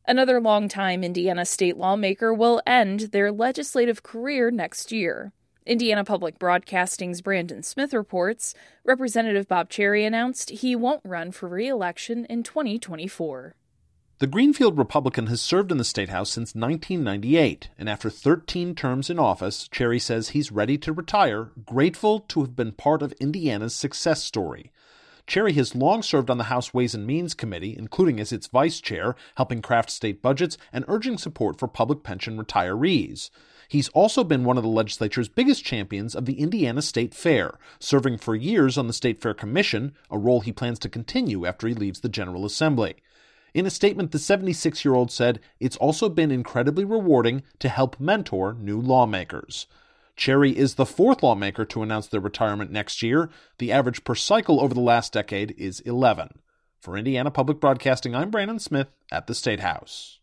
Another longtime Indiana state lawmaker will end their legislative career next year. Indiana Public Broadcasting's Brandon Smith reports Representative Bob Cherry announced he won't run for re-election in 2024. The Greenfield Republican has served in the State House since 1998, and after 13 terms in office, Cherry says he's ready to retire, grateful to have been part of Indiana's success story. Cherry has long served on the House Ways and Means Committee, including as its vice chair, helping craft state budgets and urging support for public pension retirees. He's also been one of the legislature's biggest champions of the Indiana State Fair, serving for years on the State Fair Commission, a role he plans to continue after he leaves the General Assembly. In a statement, the 76-year-old said, "It's also been incredibly rewarding to help mentor new lawmakers." Cherry is the fourth lawmaker to announce their retirement next year. The average per cycle over the last decade is 11. For Indiana Public Broadcasting, I'm Brandon Smith at the State House.